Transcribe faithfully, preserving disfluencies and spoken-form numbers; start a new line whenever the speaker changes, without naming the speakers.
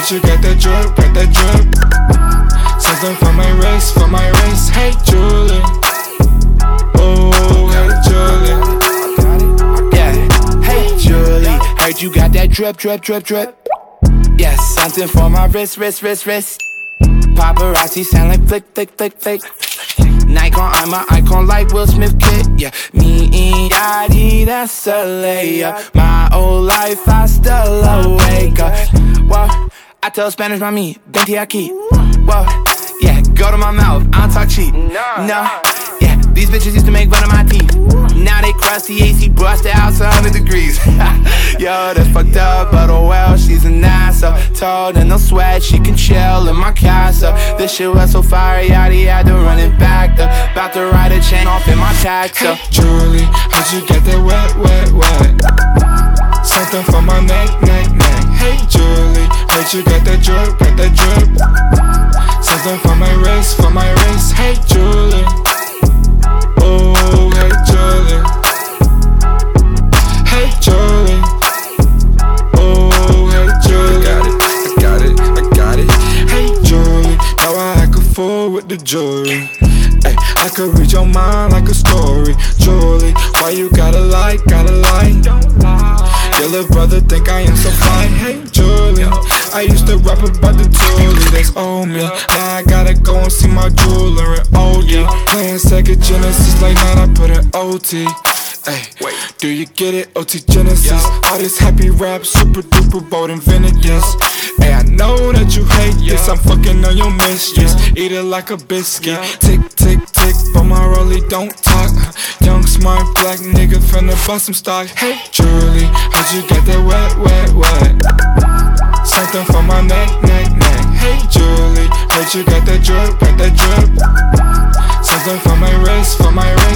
heard you got that drip, got that drip. Something for my wrist, for my wrist. Hey Julie, oh hey Julie.
Yeah, hey Julie, heard you got that drip, drip, drip, drip. Yes, something for my wrist, wrist, wrist, wrist. Paparazzi sound like flick, flick, flick, flick. Nikon, I'm an icon like Will Smith kid. Yeah, me and Yachty, that's a layup. My old life, I still awake up. Whoa, I tell Spanish, mami, venti aquí. Whoa, yeah, go to my mouth, I don't talk cheap. No, yeah, these bitches used to make fun of my teeth. Now they crusty, A C brushed the house one hundred degrees. Yo, that's fucked up, but oh well, she's a NASA. Told and no sweat, she can chill in my casa. This shit was so fire, Yachty had to run it back. The, about to ride a chain off in my taxi.
Hey Julie, how'd you get that wet, wet, wet? Something for my neck, neck, neck. Hey Julie, heard you got that drip, got that drip. Something for my wrist, for my wrist. Hey Julie, oh hey Julie. Hey Julie, oh hey Julie. I got it, I got it, I got it. Hey Julie, now I act a fool with the jewelry. Ay, I could read your mind like a story. Julie, why you gotta lie, gotta lie? Your little brother think I am so fine. Hey Julie, I used to rap about the jewelry that's on me. Now I gotta go and see my jeweler in O D. Playing Sega Genesis like night, I put an O T. Ay, do you get it? O T Genesis. All this happy rap, super duper bold invented this. Ay, I know that you hate this. I'm fucking on your mistress. Eat it like a biscuit. Tick, tick, tick, but my rollie don't talk. Young, smart, black nigga finna bust some stock. Hey Julie, how'd you get that wet, wet, wet? Something for my neck, neck, neck. Hey Julie, heard you got that drip, got that drip. Something for my wrist, for my wrist.